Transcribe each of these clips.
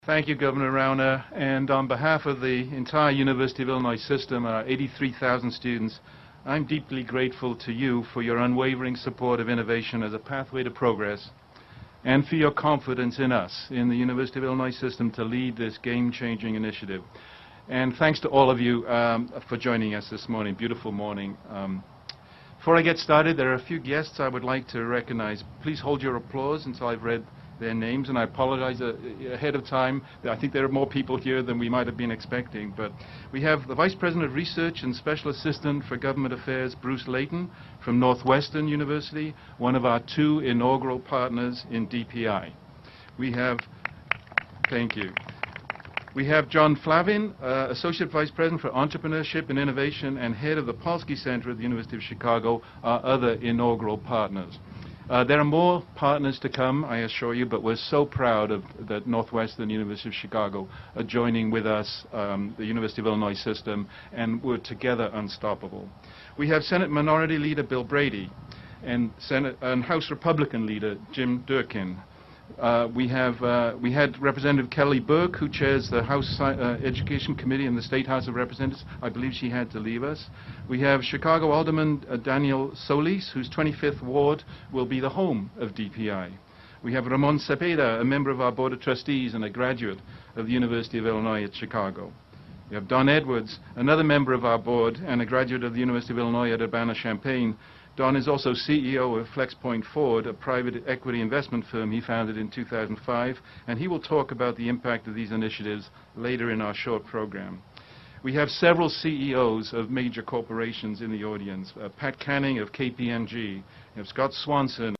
Thank you, Governor Rauner, and on behalf of the entire University of Illinois system, our 83,000 students, I'm deeply grateful to you for your unwavering support of innovation as a pathway to progress and for your confidence in us, in the University of Illinois system, to lead this game-changing initiative. And thanks to all of you for joining us this morning. Beautiful morning. Before I get started, there are a few guests I would like to recognize. Please hold your applause until I've read their names, and I apologize ahead of time. I think there are more people here than we might have been expecting. But we have the Vice President of Research and Special Assistant for Government Affairs, Bruce Layton, from Northwestern University, one of our 2 inaugural partners in DPI. We have, thank you. We have John Flavin, Associate Vice President for Entrepreneurship and Innovation and Head of the Polsky Center at the University of Chicago, our other inaugural partners. There are more partners to come, I assure you, but we're so proud of that Northwestern University of Chicago are joining with us, the University of Illinois system, and we're together unstoppable. We have Senate Minority Leader Bill Brady and House Republican Leader Jim Durkin. We had Representative Kelly Burke, who chairs the House Education Committee in the State House of Representatives. I believe she had to leave us. We have Chicago Alderman Daniel Solis, whose 25th ward will be the home of DPI. We have Ramon Cepeda, a member of our Board of Trustees and a graduate of the University of Illinois at Chicago. We have Don Edwards, another member of our board and a graduate of the University of Illinois at Urbana-Champaign. Don is also CEO of FlexPoint Forward, a private equity investment firm he founded in 2005, and he will talk about the impact of these initiatives later in our short program. We have several CEOs of major corporations in the audience. Pat Canning of KPMG, we have Scott Swanson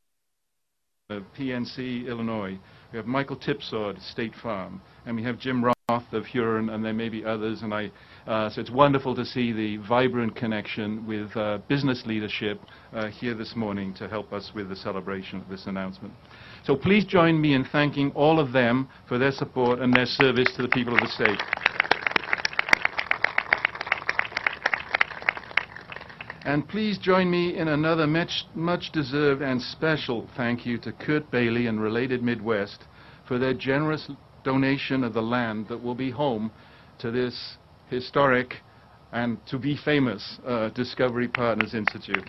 of PNC, Illinois. We have Michael Tipsord, State Farm, and we have Jim Roth of Huron, and there may be others. And so it's wonderful to see the vibrant connection with business leadership here this morning to help us with the celebration of this announcement. So please join me in thanking all of them for their support and their service to the people of the state. And please join me in another much deserved and special thank you to Kurt Bailey and Related Midwest for their generous donation of the land that will be home to this historic and to be famous Discovery Partners Institute.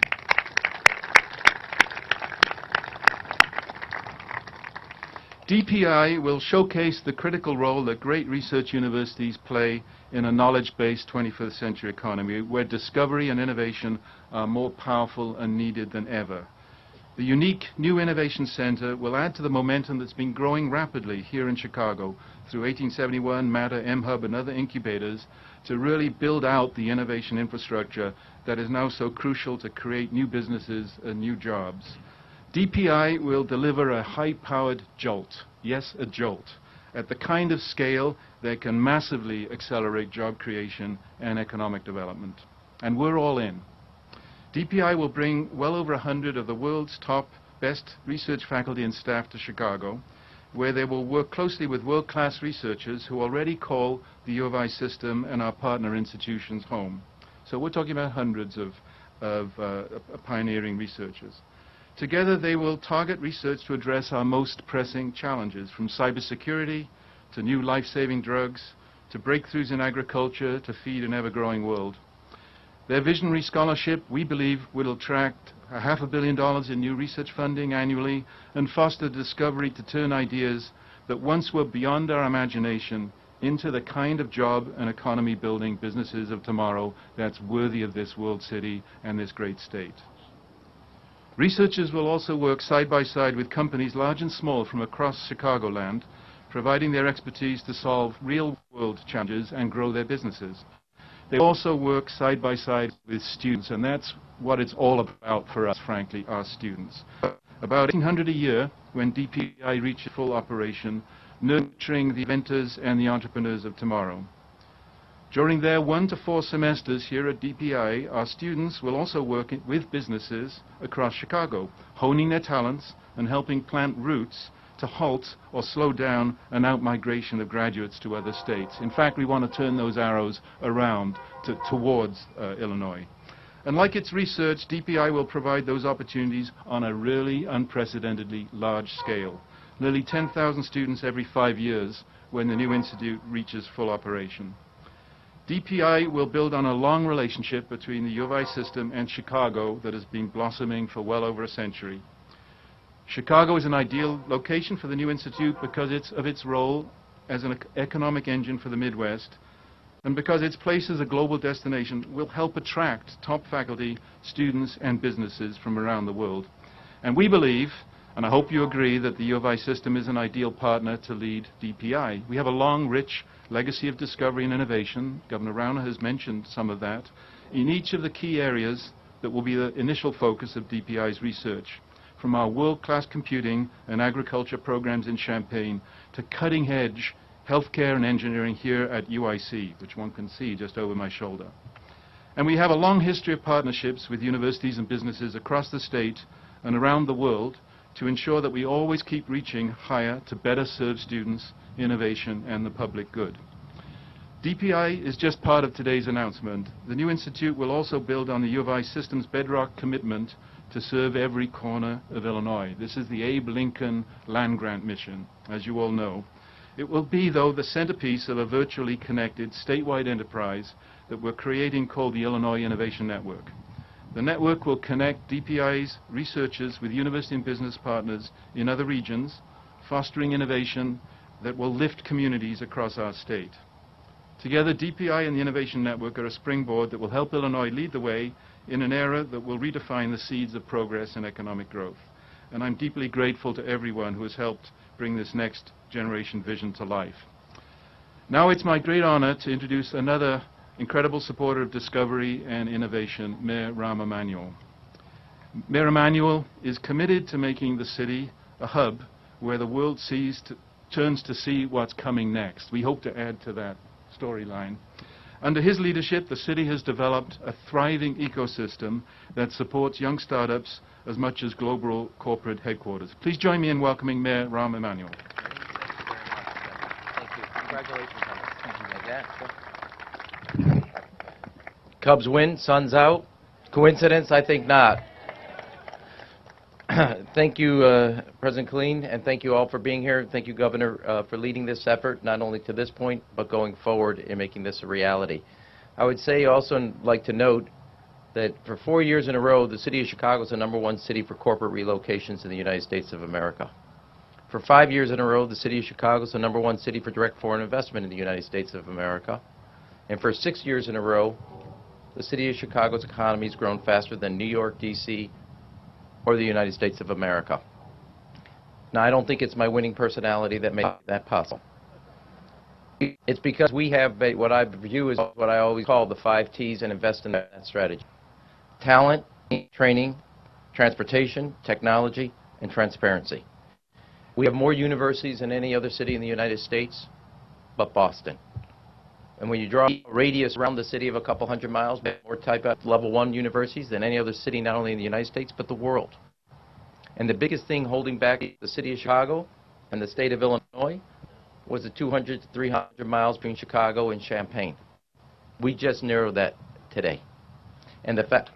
DPI will showcase the critical role that great research universities play in a knowledge-based 21st century economy where discovery and innovation are more powerful and needed than ever. The unique New Innovation Center will add to the momentum that's been growing rapidly here in Chicago through 1871, Matter, M-Hub, and other incubators to really build out the innovation infrastructure that is now so crucial to create new businesses and new jobs. DPI will deliver a high-powered jolt, yes, a jolt, at the kind of scale that can massively accelerate job creation and economic development. And we're all in. DPI will bring well over 100 of the world's top, best research faculty and staff to Chicago, where they will work closely with world-class researchers who already call the U of I system and our partner institutions home. So we're talking about hundreds of pioneering researchers. Together, they will target research to address our most pressing challenges, from cybersecurity to new life-saving drugs, to breakthroughs in agriculture to feed an ever-growing world. Their visionary scholarship, we believe, will attract $500 million in new research funding annually and foster discovery to turn ideas that once were beyond our imagination into the kind of job and economy building businesses of tomorrow that's worthy of this world city and this great state. Researchers will also work side by side with companies large and small from across Chicagoland, providing their expertise to solve real-world challenges and grow their businesses. They also work side by side with students, and that's what it's all about for us, frankly, our students. About 1,800 a year when DPI reaches full operation, nurturing the inventors and the entrepreneurs of tomorrow. During their 1 to 4 semesters here at DPI, our students will also work with businesses across Chicago, honing their talents and helping plant roots to halt or slow down an out-migration of graduates to other states. In fact, we want to turn those arrows around towards Illinois. And like its research, DPI will provide those opportunities on a really unprecedentedly large scale. Nearly 10,000 students every 5 years when the new institute reaches full operation. DPI will build on a long relationship between the U of I system and Chicago that has been blossoming for well over a century. Chicago is an ideal location for the new institute because of its role as an economic engine for the Midwest, and because its place as a global destination will help attract top faculty, students, and businesses from around the world. And we believe, and I hope you agree, that the U of I system is an ideal partner to lead DPI. We have a long, rich legacy of discovery and innovation. Governor Rauner has mentioned some of that in each of the key areas that will be the initial focus of DPI's research, from our world-class computing and agriculture programs in Champaign to cutting-edge healthcare and engineering here at UIC, which one can see just over my shoulder. And we have a long history of partnerships with universities and businesses across the state and around the world to ensure that we always keep reaching higher to better serve students, innovation, and the public good. DPI is just part of today's announcement. The new institute will also build on the U of I system's bedrock commitment to serve every corner of Illinois. This is the Abe Lincoln land-grant mission, as you all know. It will be, though, the centerpiece of a virtually connected statewide enterprise that we're creating called the Illinois Innovation Network. The network will connect DPI's researchers with university and business partners in other regions, fostering innovation that will lift communities across our state. Together, DPI and the Innovation Network are a springboard that will help Illinois lead the way in an era that will redefine the seeds of progress and economic growth. And I'm deeply grateful to everyone who has helped bring this next generation vision to life. Now it's my great honor to introduce another incredible supporter of discovery and innovation, Mayor Rahm Emanuel. Mayor Emanuel is committed to making the city a hub where the world turns to see what's coming next. We hope to add to that storyline. Under his leadership, the city has developed a thriving ecosystem that supports young startups as much as global corporate headquarters. Please join me in welcoming Mayor Rahm Emanuel. Thank you. Congratulations on this. Cubs win, sun's out. Coincidence? I think not. Thank you, President Killeen, and thank you all for being here. Thank you, Governor, for leading this effort, not only to this point, but going forward in making this a reality. I would say also like to note that for 4 years in a row, the City of Chicago is the #1 city for corporate relocations in the United States of America. For 5 years in a row, the City of Chicago is the #1 city for direct foreign investment in the United States of America. And for 6 years in a row, the City of Chicago's economy has grown faster than New York, D.C., or the United States of America. Now, I don't think it's my winning personality that makes that possible. It's because we have what I view as what I always call the 5 T's and invest in that strategy. Talent, training, transportation, technology, and transparency. We have more universities than any other city in the United States, but Boston. And when you draw a radius around the city of a couple hundred miles, more type of level 1 universities than any other city, not only in the United States, but the world. And the biggest thing holding back the city of Chicago and the state of Illinois was the 200 to 300 miles between Chicago and Champaign. We just narrowed that today. And the fact,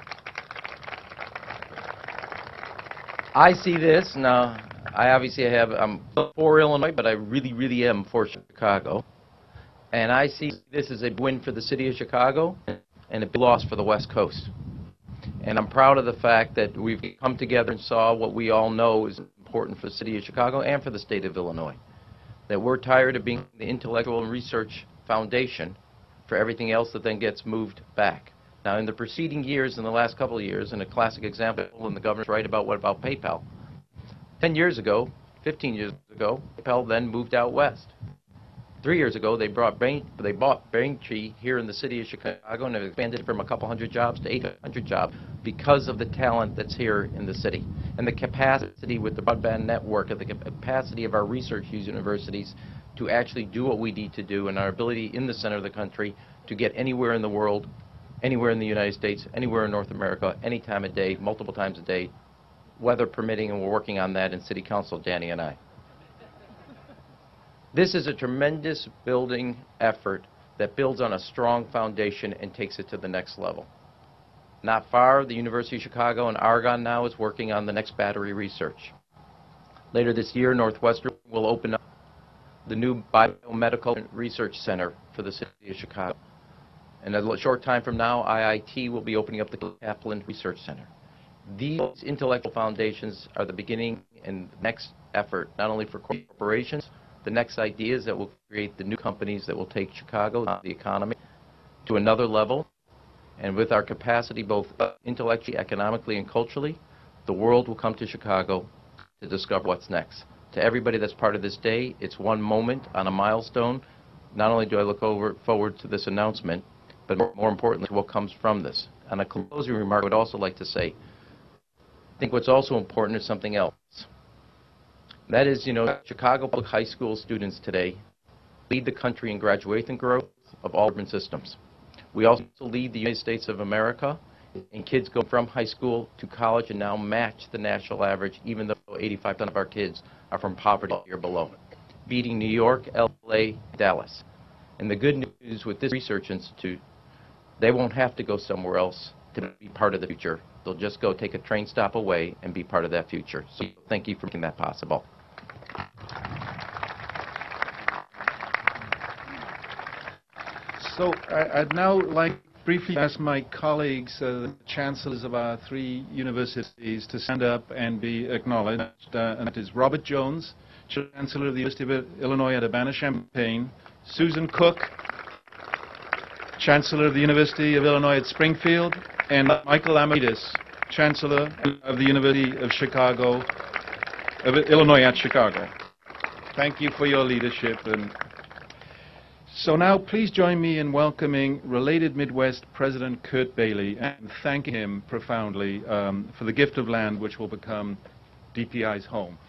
I see this, now, I obviously I'm for Illinois, but I really am for Chicago. And I see this as a win for the city of Chicago and a big loss for the West Coast. And I'm proud of the fact that we've come together and saw what we all know is important for the city of Chicago and for the state of Illinois. That we're tired of being the intellectual and research foundation for everything else that then gets moved back. Now, in the preceding years, in the last couple of years, and a classic example, and the governor's right about what about PayPal. 10 years ago, 15 years ago, PayPal then moved out west. 3 years ago, they bought Braintree here in the city of Chicago and have expanded from a couple hundred jobs to 800 jobs because of the talent that's here in the city and the capacity with the broadband network and the capacity of our research universities to actually do what we need to do and our ability in the center of the country to get anywhere in the world, anywhere in the United States, anywhere in North America, any time of day, multiple times a day, weather permitting, and we're working on that in City Council, Danny and I. This is a tremendous building effort that builds on a strong foundation and takes it to the next level. Not far, the University of Chicago and Argonne now is working on the next battery research. Later this year, Northwestern will open up the new Biomedical Research Center for the city of Chicago. In a short time from now, IIT will be opening up the Kaplan Research Center. These intellectual foundations are the beginning and the next effort, not only for corporations, the next ideas that will create the new companies that will take Chicago, the economy, to another level. And with our capacity, both intellectually, economically, and culturally, the world will come to Chicago to discover what's next. To everybody that's part of this day, it's one moment on a milestone. Not only do I look forward to this announcement, but more importantly, what comes from this. On a closing remark, I would also like to say, I think what's also important is something else. That is, Chicago Public High School students today lead the country in graduation growth of all urban systems. We also lead the United States of America, and kids go from high school to college and now match the national average, even though 85% of our kids are from poverty or below, beating New York, LA, Dallas. And the good news with this research institute, they won't have to go somewhere else to be part of the future. They'll just go take a train stop away and be part of that future. So thank you for making that possible. So I'd now like briefly ask my colleagues, the chancellors of our 3 universities, to stand up and be acknowledged. And that is Robert Jones, Chancellor of the University of Illinois at Urbana-Champaign; Susan Cook, Chancellor of the University of Illinois at Springfield; and Michael Amidis, Chancellor of the University of Chicago, of Illinois at Chicago. Thank you for your leadership. So now please join me in welcoming Related Midwest President Kurt Bailey and thanking him profoundly for the gift of land which will become DPI's home.